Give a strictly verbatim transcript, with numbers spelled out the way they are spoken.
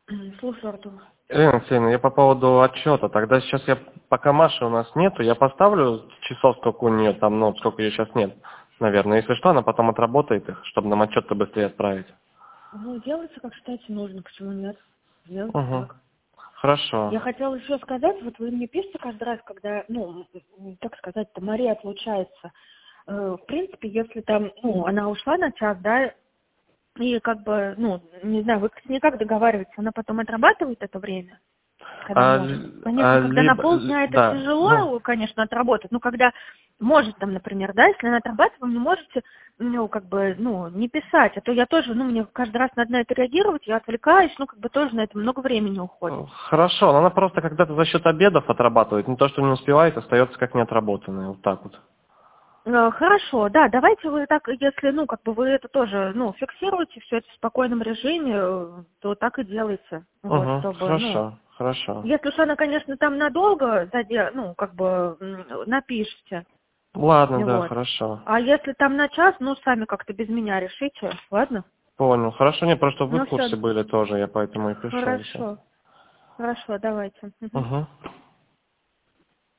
Слушай, Артур. Ирина Алексеевна, я по поводу отчета. Тогда сейчас я, пока Маши у нас нету, я поставлю часов, сколько у нее там, ну, сколько ее сейчас нет, наверное. Если что, она потом отработает их, чтобы нам отчет-то быстрее отправить. Ну, делайте, как считаете нужно, почему нет? Делайте Угу. так. Хорошо. Я хотела еще сказать, вот вы мне пишете каждый раз, когда, ну, м, как сказать-то, Мария отлучается. Э, В принципе, если там, ну, она ушла на час, да, и как бы, ну, не знаю, вы никак договариваетесь, она потом отрабатывает это время, когда А, может. л- а, Конечно, когда на либо, л- полдня это да, ну, тяжело, конечно, отработать, но когда может там, например, да, если она отрабатывает, вы мне можете, ну, как бы, ну, не писать, а то я тоже, ну, мне каждый раз надо на это реагировать, я отвлекаюсь, ну, как бы тоже на это много времени уходит. хорошо, но она просто когда-то за счет обедов отрабатывает, не то, что не успевает, остается как неотработанное, вот так вот. Э, Хорошо, да, давайте вы так, если, ну, как бы вы это тоже, ну, фиксируете все это в спокойном режиме, э, то так и делайте, вот, Угу, чтобы, ну, хорошо, хорошо. если уж она, конечно, там надолго, заде- ну, как бы м, напишите, Ладно, да, вот. хорошо. А если там на час, ну, сами как-то без меня решите, ладно? Понял. Хорошо, не, просто вы Ну, в все, курсе были тоже, я поэтому и пишу сейчас. хорошо, хорошо, давайте. Мгм. Угу.